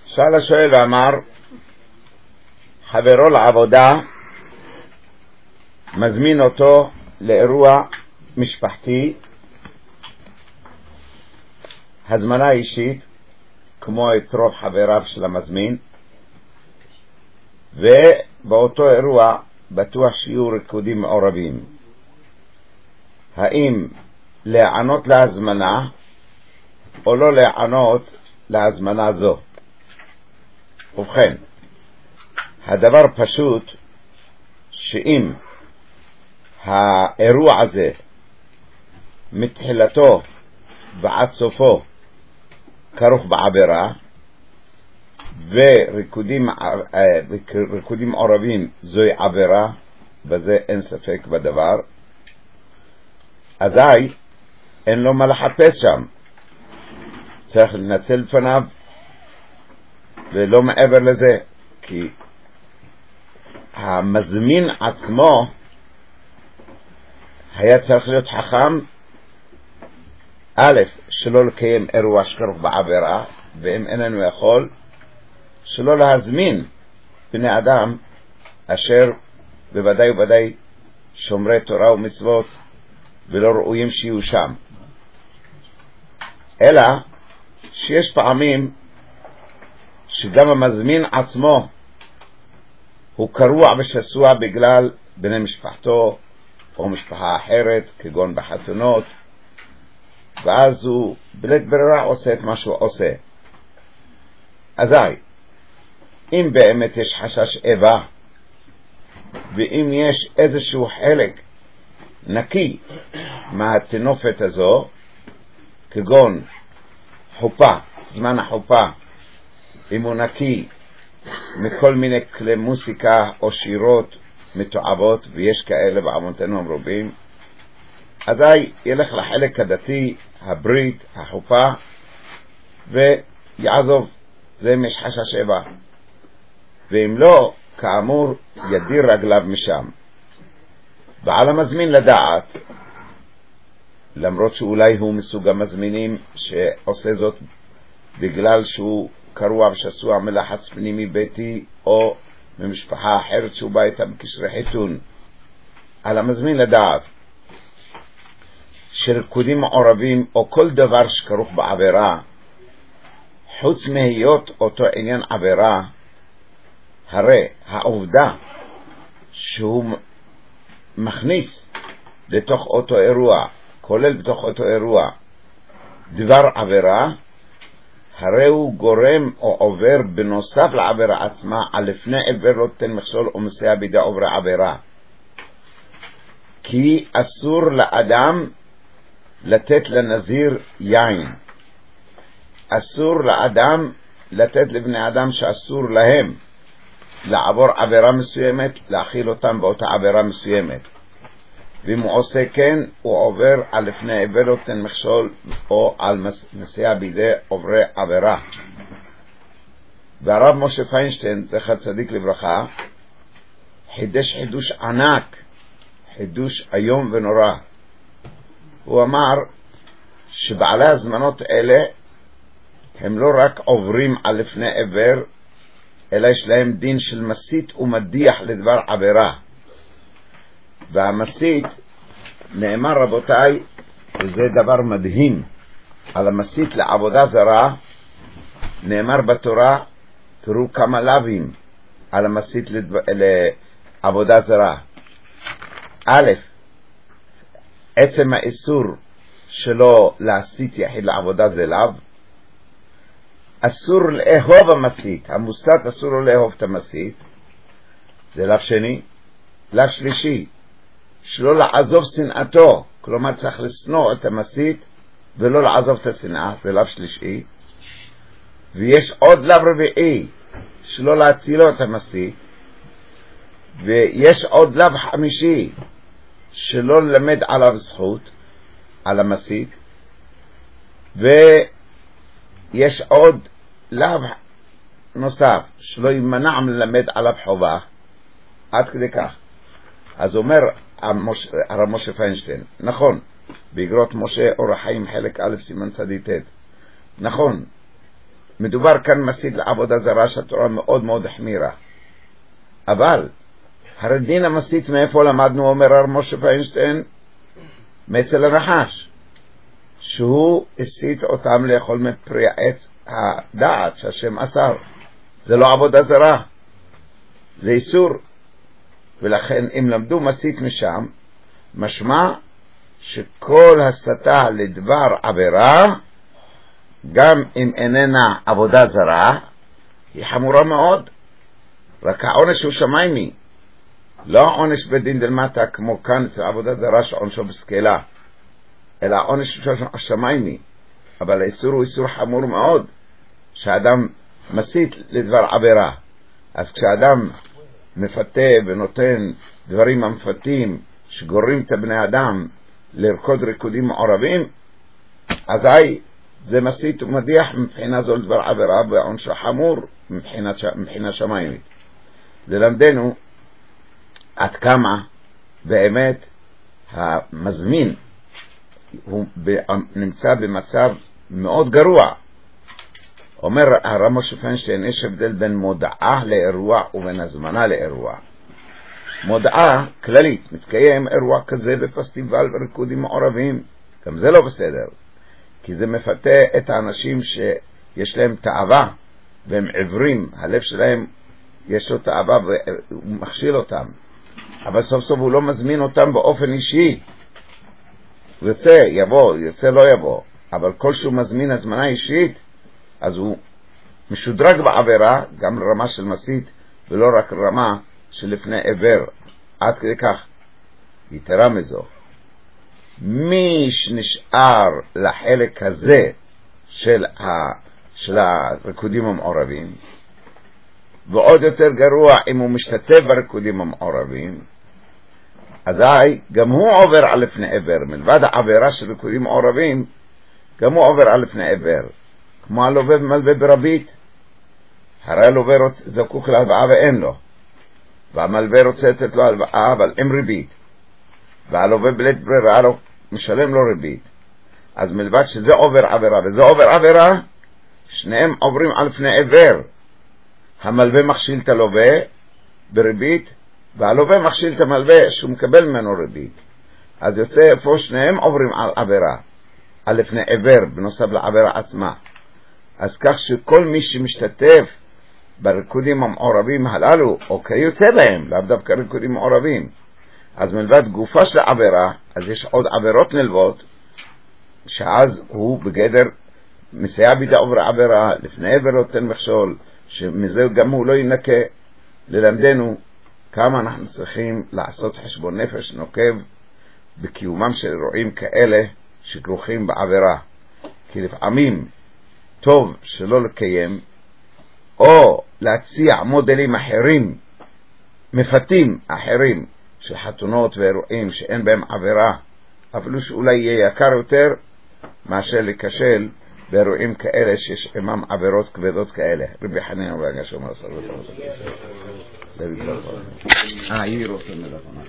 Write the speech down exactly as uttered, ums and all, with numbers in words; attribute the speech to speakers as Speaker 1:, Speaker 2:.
Speaker 1: שאל השואל ואמר, חברו לעבודה מזמין אותו לאירוע משפחתי, הזמנה אישית כמו את רוב חבריו של המזמין, ובאותו אירוע בטוח שיהיו ריקודים מעורבים. האם להיענות להזמנה או לא להיענות להזמנה זו? ובכן, הדבר פשוט, שאם האירוע הזה מתחילתו ועד סופו כרוך בעבירה, וריקודים ריקודים עורבים זוהי עבירה, בזה אין ספק בדבר, אזי אין לו מה לחפש שם, צריך לנצל לפניו ולא מעבר לזה, כי המזמין עצמו היה צריך להיות חכם, א', שלא לקיים אירוע שכרוך בעבירה, ואם איננו יכול, שלא להזמין בני אדם אשר בוודאי ובוודאי שומרי תורה ומצוות ולא ראויים שיהיו שם. אלא שיש פעמים שגם המזמין עצמו הוא קרוע ושסוע בגלל בני משפחתו או משפחה אחרת, כגון בחתונות, ואז הוא בלית ברירה עושה את מה שהוא עושה. אזי אם באמת יש חשש איבה, ואם יש איזשהו חלק נקי מהתנופת הזו, כגון חופה, זמן החופה, אם הוא נקי מכל מיני כלי מוסיקה או שירות מתועבות, ויש כאלה בעמותנו המרובים, אזי ילך לחלק הדתי, הברית, החופה, ויעזוב. זה אם יש חשש איבה. ואם לא, כאמור, ידיר רגליו משם. ועל המזמין לדעת, למרות שאולי הוא מסוג המזמינים שעושה זאת בגלל שהוא קרוע ושסוע מלחץ פנימי ביתי, או ממשפחה אחרת שהוא בא איתה בקשרי חיתון, על המזמין לדעת שריקודים מעורבים או כל דבר שכרוך בעבירה, חוץ מהיות אותו עניין עבירה, הרי העובדה שהוא מכניס לתוך אותו אירוע, כולל בתוך אותו אירוע, דבר עבירה, הרי הוא גורם או עובר בנוסף לעבירה עצמה, על לפני עבר לא תן מכשול או מסייע בידי עוברי עבירה. כי אסור לאדם לתת לנזיר יין, אסור לאדם לתת לבני אדם שאסור להם לעבור עבירה מסוימת, להכיל אותם באותה עבירה מסוימת. ואם הוא עושה כן, הוא עובר על לפני עבר לא תן מכשול או על מסייע בידי עוברי עבירה. והרב משה פיינשטיין, זכר צדיק לברכה, חידש חידוש ענק, חידוש היום ונורא. הוא אמר שבעלי הזמנות אלה הם לא רק עוברים על לפני עבר, אלא יש להם דין של מסית ומדיח לדבר עבירה. והמסית, נאמר רבותיי, וזה דבר מדהים, על המסית לעבודה זרה, נאמר בתורה, תראו כמה לבים על המסית לדבר, לעבודה זרה. א', עצם האיסור שלו להסית יחיד לעבודה זה לב. אסור לאהוב המסית, המוסת אסור לו לאהוב את המסית, זה לב שני. לב שלישי, שלא לעזוב שנאתו, כלומר צריך לסנוע את המסית ולא לעזוב את השנאה, זה לב שלישי. ויש עוד לב רביעי, שלא להצילו את המסית. ויש עוד לב חמישי, שלא ללמד עליו זכות, על המסית. ויש עוד לב נוסף, שלא יימנע מלמד עליו חובה, עד כדי כך. אז אומר הרב משה פיינשטיין, נכון, באגרות משה אור החיים חלק א' סימן צדיק ת', נכון, מדובר כאן מסית לעבודה זרה שהתורה מאוד מאוד החמירה. אבל הרי דין המסית מאיפה למדנו, אומר הר משה פיינשטיין? מאצל הנחש, שהוא הסית אותם לאכול מפרי עץ הדעת שהשם אסר. זה לא עבודה זרה, זה איסור. ולכן אם למדו מסית משם, משמע שכל הסתה לדבר עבירה, גם אם איננה עבודה זרה, היא חמורה מאוד. רק העונש הוא שמיימי, לא עונש בדין דלמטה כמו כאן אצל עבודה זרה שעונשו בסקלה, אלא העונש הוא שמיימי. אבל האיסור הוא איסור חמור מאוד, שהאדם מסית לדבר עבירה. אז כשאדם מפתה ונותן דברים המפתים שגוררים את הבני אדם לרקוד ריקודים מעורבים, אזי זה מסית ומדיח מבחינה זו לדבר עבירה, והעונשו חמור מבחינה, מבחינה שמיימית. ללמדנו עד כמה באמת המזמין הוא נמצא במצב מאוד גרוע. אומר הר משה פיינשטיין, יש הבדל בין מודעה לאירוע ובין הזמנה לאירוע. מודעה כללית, מתקיים אירוע כזה בפסטיבל וריקודים מעורבים, גם זה לא בסדר, כי זה מפתה את האנשים שיש להם תאווה והם עיוורים, הלב שלהם יש לו תאווה והוא מכשיל אותם, אבל סוף סוף הוא לא מזמין אותם באופן אישי. הוא יוצא, יבוא, יוצא לא יבוא, אבל כל שהוא מזמין הזמנה אישית, אז הוא משודרג בעבירה, גם לרמה של מסית ולא רק רמה של לפני עבר. עד כדי כך. יתרה מזו, מי שנשאר לחלק הזה של, ה, של הריקודים המעורבים, ועוד יותר גרוע אם הוא משתתף בריקודים המעורבים, אזי גם הוא עובר על לפני עבר. מלבד העבירה של ריקודים מעורבים, גם הוא עובר על לפני עבר. כמו הלווה ומלווה ברבית, הרי הלווה זקוק להלוואה ואין לו, והמלווה רוצה לתת לו הלוואה אבל עם ריבית, והלווה בלית ברירה לו משלם לו ריבית. אז מלבד שזה עובר עבירה וזה עובר עבירה, שניהם עוברים על לפני עבר. המלווה מכשיל את הלווה בריבית, והלווה מכשיל את המלווה שהוא מקבל ממנו ריבית. אז יוצא איפה שניהם עוברים על עבירה, על לפני עבר בנוסף לעבירה עצמה. אז כך שכל מי שמשתתף בריקודים המעורבים הללו, או כיוצא בהם, לאו דווקא ריקודים מעורבים, אז מלבד גופה של עבירה, אז יש עוד עבירות נלוות, שאז הוא בגדר מסייע בידי עובר עבירה, לפני עבר נותן מכשול, שמזה גם הוא לא ינקה. ללמדנו כמה אנחנו צריכים לעשות חשבון נפש נוקב בקיומם של אירועים כאלה שכרוכים בעבירה, כי לפעמים טוב שלא לקיים, או להציע מודלים אחרים, מפתים אחרים של חתונות ואירועים שאין בהם עבירה, אפילו שאולי יהיה יקר יותר מאשר לקשל באירועים כאלה שיש עמם עבירות כבדות כאלה. רבי חנינא בן עקשיא אומר סלlallahu עליhi wasallam. אה, היא רוצה מלאכה.